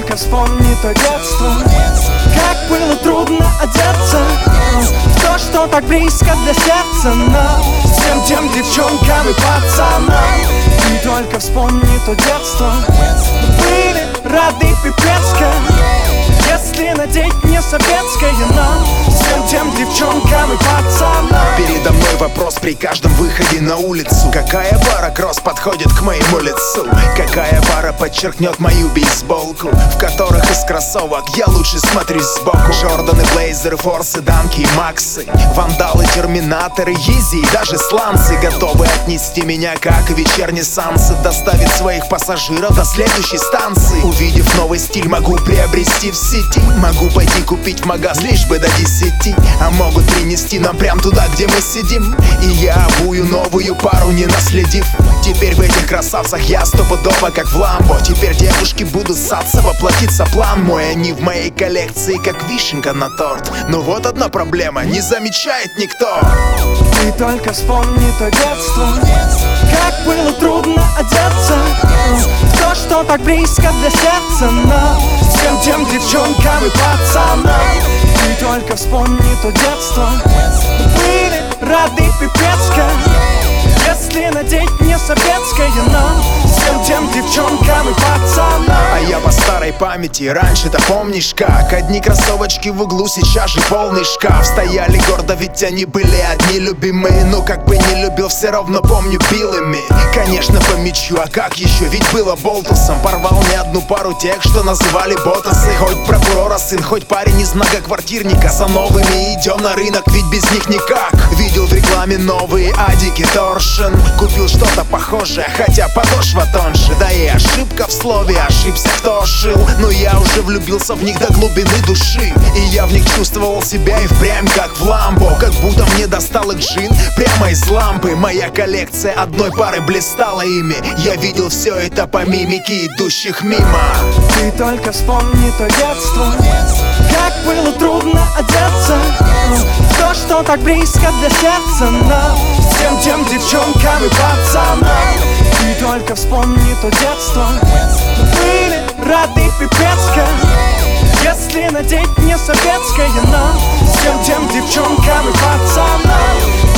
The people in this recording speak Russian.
только вспомни то детство, как было трудно одеться в то, что так близко для сердца нам, всем тем девчонкам и пацанам. Ты только вспомни то детство, были рады пипецко, если надеть не советское нам, всем тем девчонкам и пацанам. Передо мной вопрос при каждом выходе на улицу: какая пара кросс подходит к моему лицу? Какая пара подчеркнет мою бейсболку, в которых из кроссовок я лучше смотрюсь сбоку? Джорданы, блейзеры, форсы, данки и максы, вандалы, терминаторы, изи и даже сланцы готовы отнести меня, как и вечерний Сансы, доставить своих пассажиров до следующей станции. Увидев новый стиль, могу приобрести в сети, могу пойти купить в магаз лишь бы до 10, а могут принести нам прям туда, где мы сидим. И я обую новую пару, не наследив. Теперь в этих красавцах я стопудово как в Ламбо. Теперь девушки будут ссаться, воплотиться план мой. Они в моей коллекции как вишенка на торт. Но вот одна проблема, не замечает никто. Ты только вспомни то детство, как было трудно одеться в то, что так близко для сердца нам, всем тем девчонкам и пацанам. Ты только вспомни то детство, были рады пипецко, если надеть не советское нам, всем тем девчонкам и пацанам. А я по старой памяти, раньше-то помнишь как? Одни кроссовочки в углу, сейчас же полный шкаф. Стояли гордо, ведь они были одни любимые. Но как бы не любил, все равно помню билыми. Конечно, по мячу, а как еще? Ведь было болтусом. Порвал не одну пару тех, что называли ботасы. Хоть прокурора сын, хоть парень из многоквартирника. За новыми идем на рынок, ведь без них никак. Видел в рекламе новые адики торшен, купил что-то похожее, хотя подошва тоньше. Да и ошибка в слове, ошибся кто шил. Но я уже влюбился в них до глубины души, и я в них чувствовал себя и впрямь как в Ламбо. Как будто мне достал их джин прямо из лампы. Моя коллекция одной пары блистала ими. Я видел все это по мимике идущих мимо. Ты только вспомни то детство, как было трудно одеться в то, что так близко для сердца нам, всем тем девчонкам и пацанам. Ты только вспомни то детство, были рады пипецко, если надеть не советское нам, всем тем девчонкам и пацанам.